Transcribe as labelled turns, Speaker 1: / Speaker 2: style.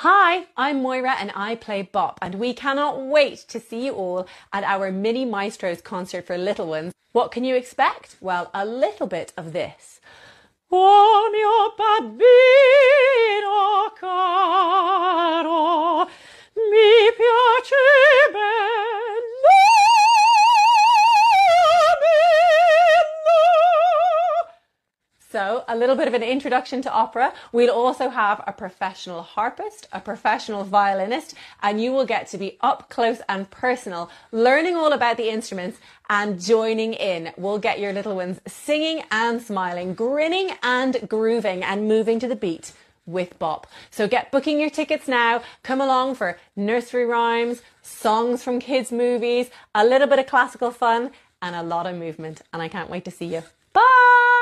Speaker 1: Hi, I'm Moira and I play Bop, and we cannot wait to see you all at our Mini Maestros concert for little ones. What can you expect? Well, a little bit of this. O mio bambino caro, mi piace bello. So, a little bit of an introduction to opera. We'll also have a professional harpist, a professional violinist, and you will get to be up close and personal, learning all about the instruments and joining in. We'll get your little ones singing and smiling, grinning and grooving and moving to the beat with Bop. So get booking your tickets now. Come along for nursery rhymes, songs from kids' movies, a little bit of classical fun and a lot of movement. And I can't wait to see you. Bye!